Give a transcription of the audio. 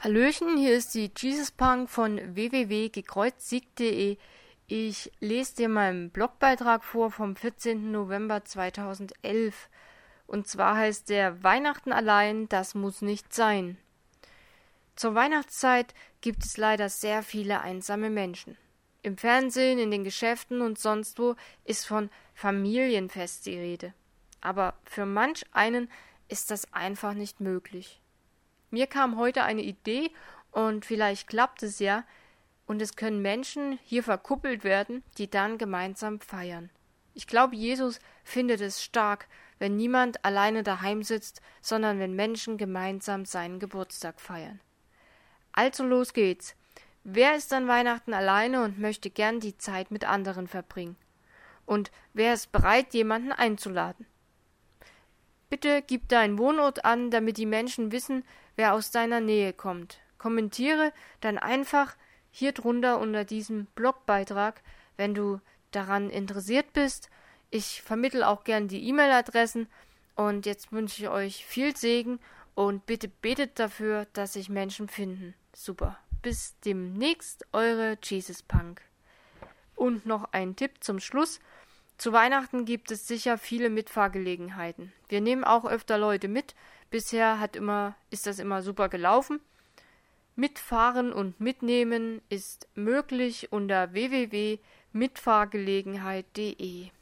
Hallöchen, hier ist die Jesus Punk von www.gekreuzsiegt.de. Ich lese dir meinen Blogbeitrag vor vom 14. November 2011. Und zwar heißt der Weihnachten allein, das muss nicht sein. Zur Weihnachtszeit gibt es leider sehr viele einsame Menschen. Im Fernsehen, in den Geschäften und sonst wo ist von Familienfest die Rede. Aber für manch einen ist das einfach nicht möglich. Mir kam heute eine Idee und vielleicht klappt es ja und es können Menschen hier verkuppelt werden, die dann gemeinsam feiern. Ich glaube, Jesus findet es stark, wenn niemand alleine daheim sitzt, sondern wenn Menschen gemeinsam seinen Geburtstag feiern. Also los geht's. Wer ist an Weihnachten alleine und möchte gern die Zeit mit anderen verbringen? Und wer ist bereit, jemanden einzuladen? Bitte gib deinen Wohnort an, damit die Menschen wissen, wer aus deiner Nähe kommt. Kommentiere dann einfach hier drunter unter diesem Blogbeitrag, wenn du daran interessiert bist. Ich vermittle auch gern die E-Mail-Adressen und jetzt wünsche ich euch viel Segen und bitte betet dafür, dass sich Menschen finden. Super. Bis demnächst, eure Jesus Punk. Und noch ein Tipp zum Schluss. Zu Weihnachten gibt es sicher viele Mitfahrgelegenheiten. Wir nehmen auch öfter Leute mit. Bisher ist das immer super gelaufen. Mitfahren und mitnehmen ist möglich unter www.mitfahrgelegenheit.de.